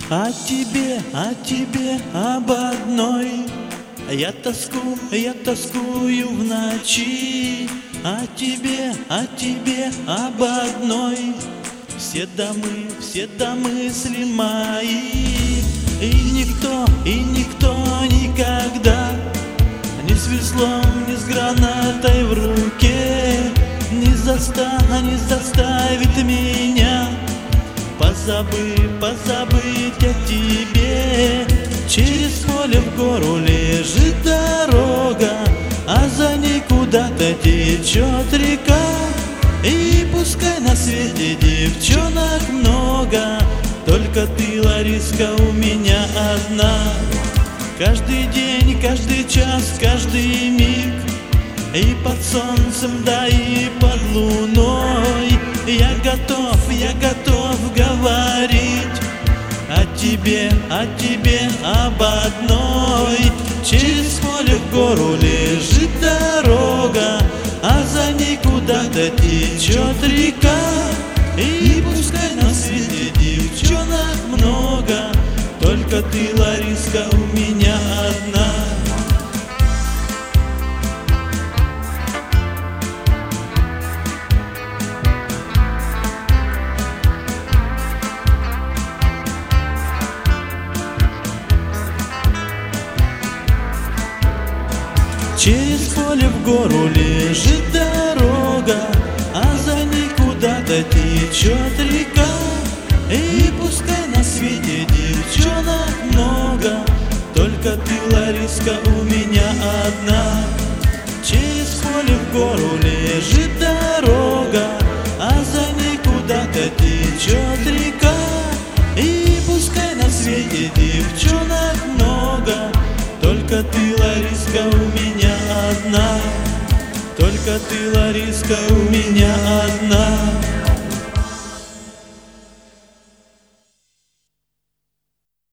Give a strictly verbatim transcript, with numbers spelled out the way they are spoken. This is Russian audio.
О тебе, о тебе, об одной Я тоску, я тоскую в ночи. О тебе, о тебе, об одной Все домы, все до мысли мои. И никто, и никто никогда Ни с веслом, ни с гранатой в руке Не заста, не заставит меня Позабыть, позабыть о тебе. Через поле в гору лежит дорога, а за ней куда-то течет река. И пускай на свете девчонок много, только ты, Лариска, у меня одна. Каждый день, каждый час, каждый миг, и под солнцем, да и под луной Я готов, я готов говорить о тебе, о тебе, об одной. Через поле в гору лежит дорога, а за ней куда-то течет река. И пускай на свете девчонок много, только ты, Лариска, у меня одна. Через поле в гору лежит дорога, а за ней куда-то течет река. И пускай на свете девчонок много, только ты, Лариска, у меня одна. Через поле в гору лежит дорога, а за ней куда-то течет река. И пускай на свете девчонок много, только ты, Лариска, у меня одна. Только ты, Лариска, у меня одна.